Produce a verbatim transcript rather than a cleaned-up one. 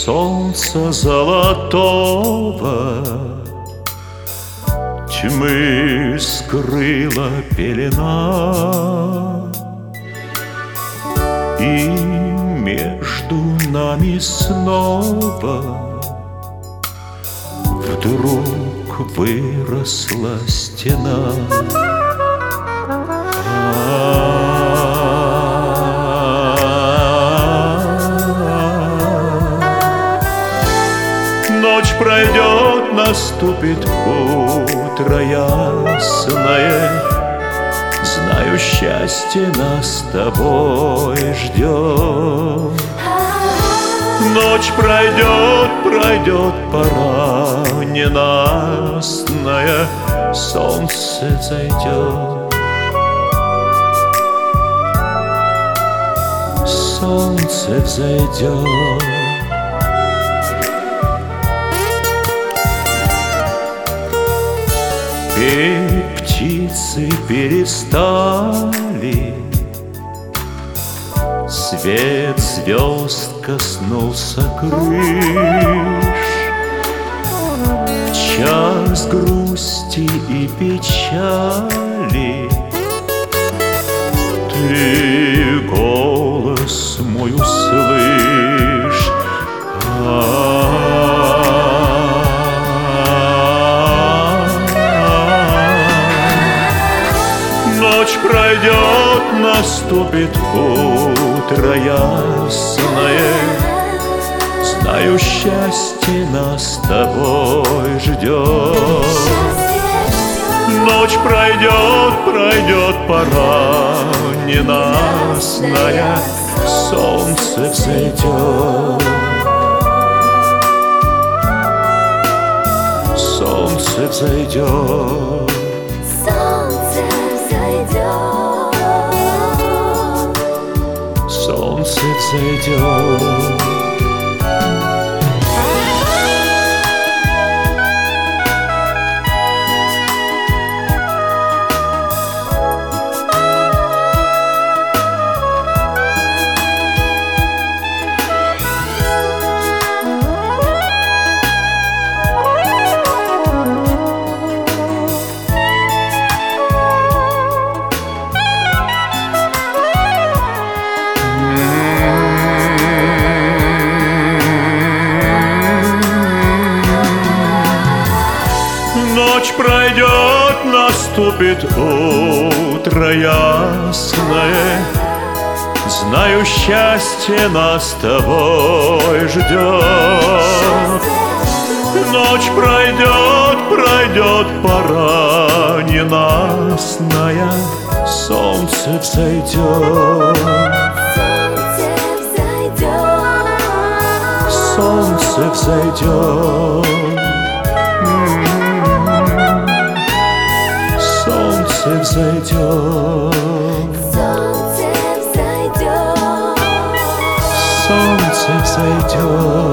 солнца золотого тьмы скрыла пелена, и между нами снова вдруг выросла стена. Ночь пройдет, наступит утро ясное, знаю, счастье нас с тобой ждет. Ночь пройдет, пройдет пора ненастная, солнце зайдет. Солнце взойдет. Петь птицы перестали, свет звезд коснулся крыш. Час грусти и печали, ты голос мой услышь. Ночь пройдет, наступит утро ясное, знаю, счастье нас с тобой ждет. Ночь пройдет, пройдет пора ненастная, солнце взойдет. Солнце взойдет. Солнце взойдет. Ночь пройдет, наступит утро ясное, знаю, счастье нас с тобой ждет. Ночь пройдет, пройдет пора ненастная, солнце взойдет. Солнце взойдет. Солнце взойдет. Солнце взойдет. Солнце взойдет.